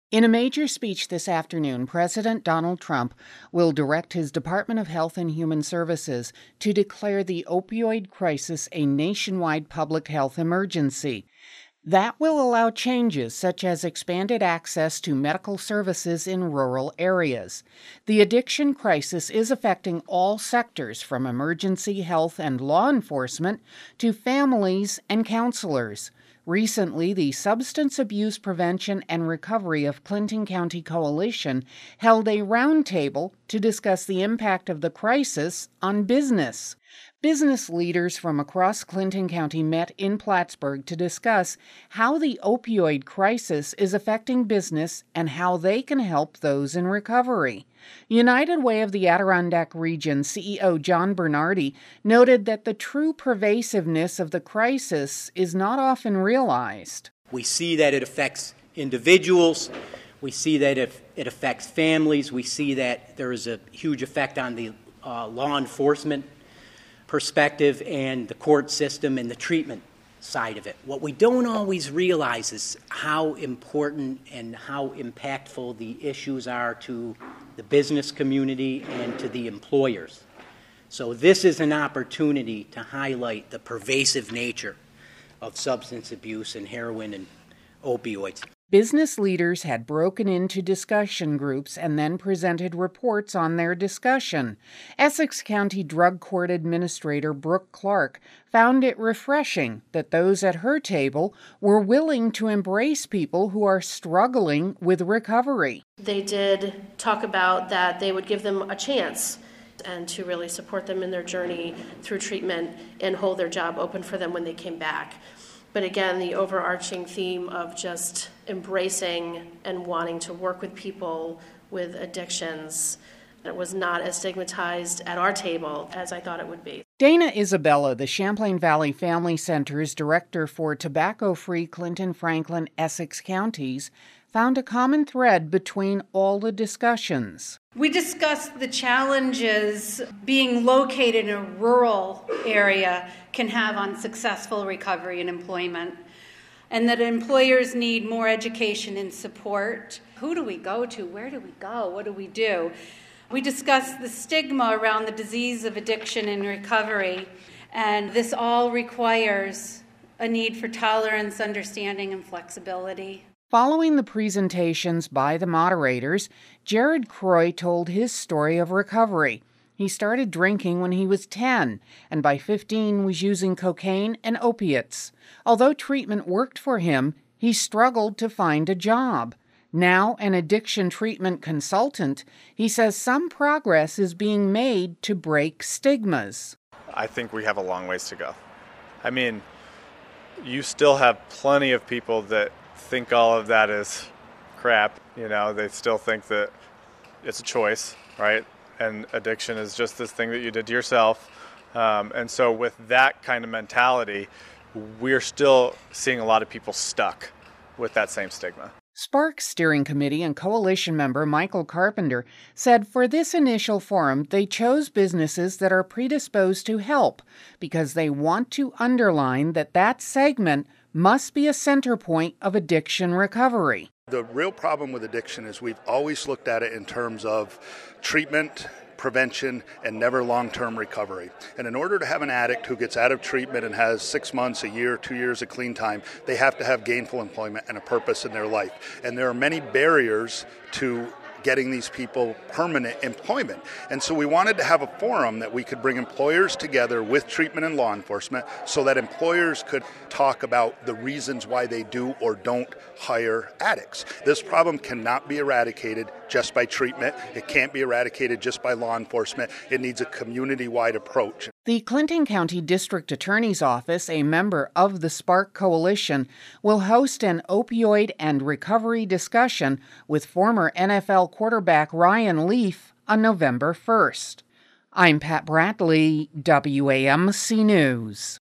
In a major speech this afternoon, President Donald Trump will direct his Department of Health and Human Services to declare the opioid crisis a nationwide public health emergency. That will allow changes such as expanded access to medical services in rural areas. The addiction crisis is affecting all sectors, from emergency health and law enforcement to families and counselors. Recently, the Substance Abuse Prevention and Recovery of Clinton County Coalition held a roundtable to discuss the impact of the crisis on business. Business leaders from across Clinton County met in Plattsburgh to discuss how the opioid crisis is affecting business and how they can help those in recovery. United Way of the Adirondack Region CEO John Bernardi noted that the true pervasiveness of the crisis is not often realized. We see that it affects individuals. We see that it affects families. We see that there is a huge effect on the law enforcement perspective and the court system and the treatment side of it. What we don't always realize is how important and how impactful the issues are to the business community and to the employers. So this is an opportunity to highlight the pervasive nature of substance abuse and heroin and opioids. Business leaders had broken into discussion groups and then presented reports on their discussion. Essex County Drug Court Administrator Brooke Clark found it refreshing that those at her table were willing to embrace people who are struggling with recovery. They did talk about that they would give them a chance and to really support them in their journey through treatment and hold their job open for them when they came back. But again, the overarching theme of just embracing and wanting to work with people with addictions. It was not as stigmatized at our table as I thought it would be. Dana Isabella, the Champlain Valley Family Center's director for tobacco-free Clinton, Franklin, Essex counties, found a common thread between all the discussions. We discussed the challenges being located in a rural area can have on successful recovery and employment, and that employers need more education and support. Who do we go to? Where do we go? What do we do? We discussed the stigma around the disease of addiction and recovery, and this all requires a need for tolerance, understanding, and flexibility. Following the presentations by the moderators, Jared Croy told his story of recovery. He started drinking when he was 10, and by 15 was using cocaine and opiates. Although treatment worked for him, he struggled to find a job. Now an addiction treatment consultant, he says some progress is being made to break stigmas. I think we have a long ways to go. I mean, you still have plenty of people that think all of that is crap. You know, they still think that it's a choice, right? And addiction is just this thing that you did to yourself. And so with that kind of mentality, we're still seeing a lot of people stuck with that same stigma. Sparks Steering Committee and Coalition member Michael Carpenter said for this initial forum, they chose businesses that are predisposed to help because they want to underline that segment must be a center point of addiction recovery. The real problem with addiction is we've always looked at it in terms of treatment, prevention, and never long-term recovery. And in order to have an addict who gets out of treatment and has 6 months, a year, 2 years of clean time, they have to have gainful employment and a purpose in their life. And there are many barriers to getting these people permanent employment. And so we wanted to have a forum that we could bring employers together with treatment and law enforcement so that employers could talk about the reasons why they do or don't hire addicts. This problem cannot be eradicated just by treatment. It can't be eradicated just by law enforcement. It needs a community-wide approach. The Clinton County District Attorney's Office, a member of the Spark Coalition, will host an opioid and recovery discussion with former NFL quarterback Ryan Leaf on November 1st. I'm Pat Bradley, WAMC News.